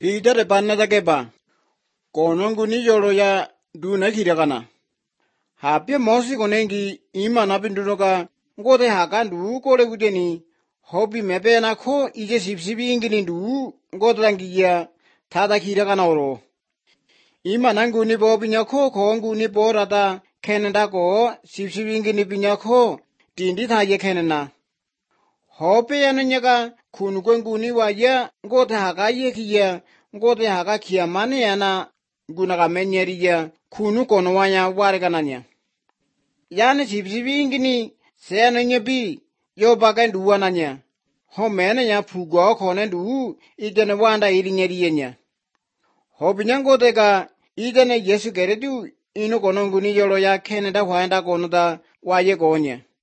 Peter Panadakeba. Kononguni Yoroya do Nakirakana. Happy Mosi Konengi, Ima Napinduka, Gote Hakandu, Kore Gudeni, Hopi Mepena Ko, Ijesibi Inglindu, Gotlangia, Tada Kirakanoro. Ima Nanguni Bobinyako, Konguni Borata, Canada Ko, Sipsibingini Pinyako, Tindita Yakanana. Hope Ananyaka, Kunuguni Waya, Gota Hakaye Kia, Gote Hakakia Maniana, Gunagamenyaria, Kunukonwaya Waragananya. Yan Sipsibingini, Sananyabi, Yobaganduananya. Homenaya Pugo Conandu, Iganawanda eating Edianya. Hopinangotega, Igana Yesugeredu, Inokononguni Yoroya, Canada, Wanda Gonada, Wayagonia.